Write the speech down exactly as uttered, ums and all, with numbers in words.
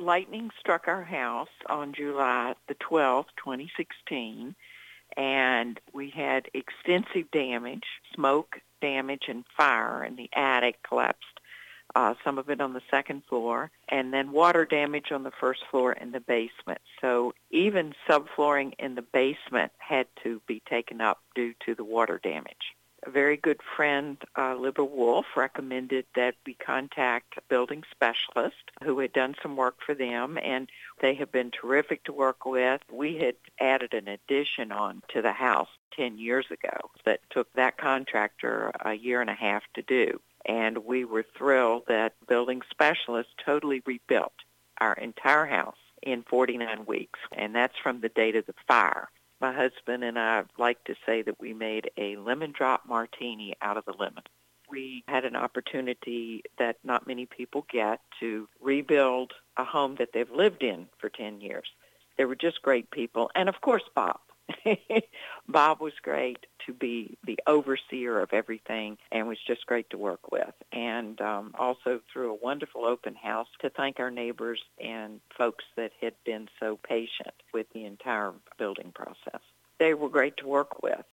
lightning struck our house on July the twelfth, twenty sixteen, and we had extensive damage, smoke damage and fire, and the attic collapsed, uh, some of it on the second floor, and then water damage on the first floor and the basement. So even subflooring in the basement had to be taken up due to the water damage. A very good friend, uh, Libba Wolf, recommended that we contact a building specialist who had done some work for them, and they have been terrific to work with. We had added an addition on to the house ten years ago that took that contractor a year and a half to do, and we were thrilled that building specialist totally rebuilt our entire house in forty-nine weeks, and that's from the date of the fire. My husband and I like to say that we made a lemon drop martini out of the lemon. We had an opportunity that not many people get to rebuild a home that they've lived in for ten years. They were just great people. And, of course, Bob. Bob was great to be the overseer of everything and was just great to work with. And um, also through a wonderful open house to thank our neighbors and folks that had been so patient with the entire building process. They were great to work with.